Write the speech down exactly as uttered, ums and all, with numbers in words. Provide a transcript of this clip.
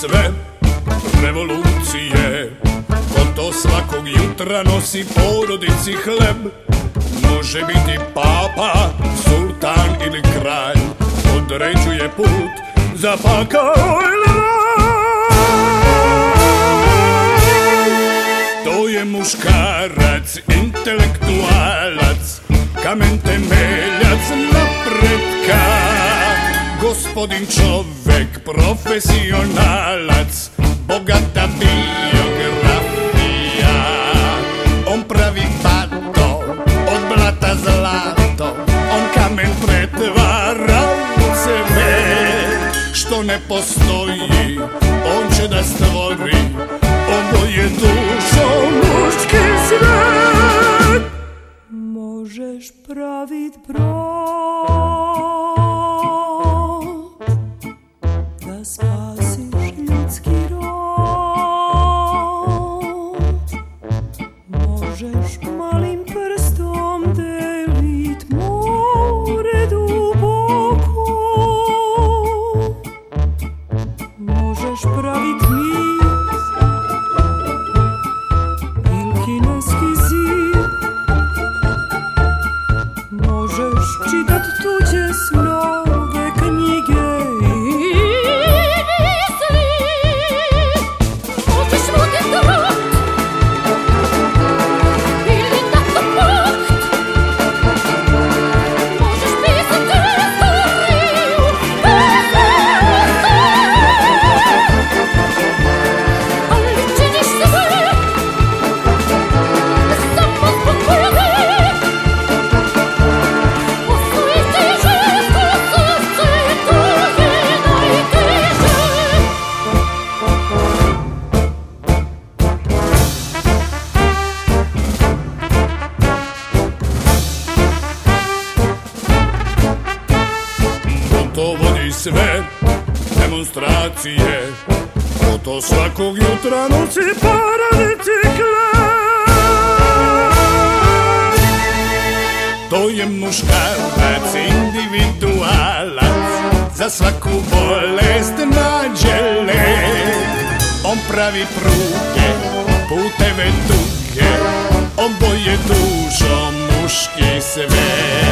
sve revolucije, ko to svakog jutra nosi porodici hleb. Može biti papa, sultan ili kralj, određuje put za pakao ili raj. To je muškarac, intelektualac, kamen temeljac napretka, gospodin čovek, profesionalac, bogata biografija. On pravi bato, od blata zlato, on kamen pretvara u sebe. Što ne postoji, on će da stvori, ovo je dušo muški svet. Možeš pravit brod da spasiš ljudski rod. Možeš malim prstom delit more duboko. Možeš pravit mis il kineski zid. Možeš čitat tuđe snove knjige i mislit. Možeš vodit rat ili NATO pakt. Možeš pisat istoriju bez veze, ali činiš sve samo zbog mene. To vodi sve demonstracije, ko to svakog jutra nosi parabicikle. To je muškarac, individualac, za svaku bolest nađe lek. On pravi pruge, puteve duge, oboje dušom muški svet.